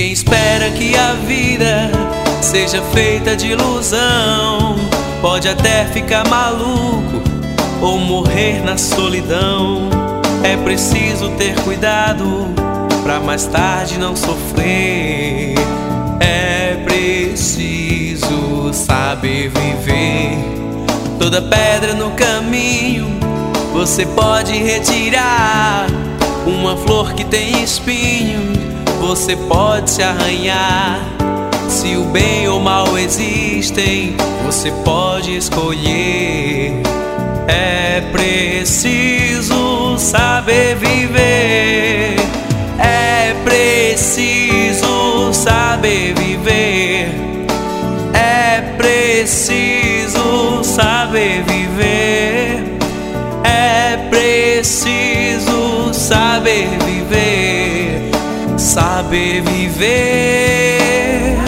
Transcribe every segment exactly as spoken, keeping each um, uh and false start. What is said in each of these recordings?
Quem espera que a vida seja feita de ilusão pode até ficar maluco ou morrer na solidão. É preciso ter cuidado pra mais tarde não sofrer. É preciso saber viver. Toda pedra no caminho você pode retirar. Uma flor que tem espinhos você pode se arranhar. Se o bem ou o mal existem, você pode escolher. É preciso saber viver. É preciso saber viver. É preciso saber viver. É preciso saber viver. Saber viver.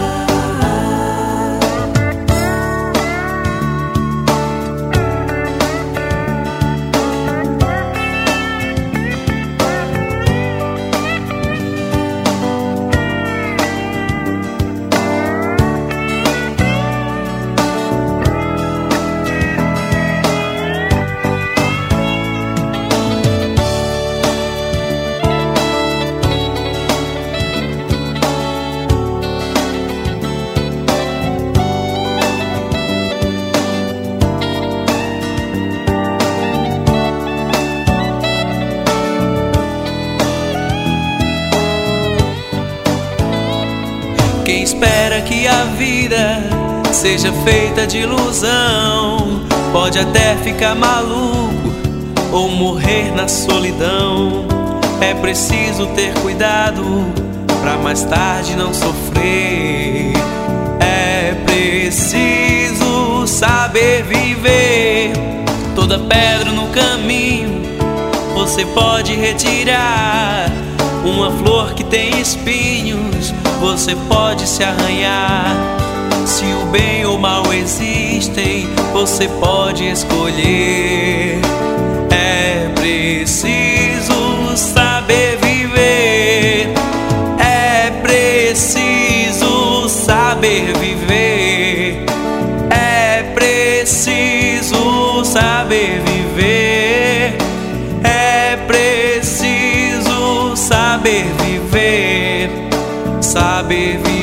Quem espera que a vida seja feita de ilusão pode até ficar maluco ou morrer na solidão. É preciso ter cuidado pra mais tarde não sofrer. É preciso saber viver. Toda pedra no caminho você pode retirar. Uma flor que tem espinhos você pode se arranhar. Se o bem ou o mal existem, você pode escolher. É preciso saber viver. É preciso saber viver. É preciso saber viver. É preciso saber viver. Saber viver.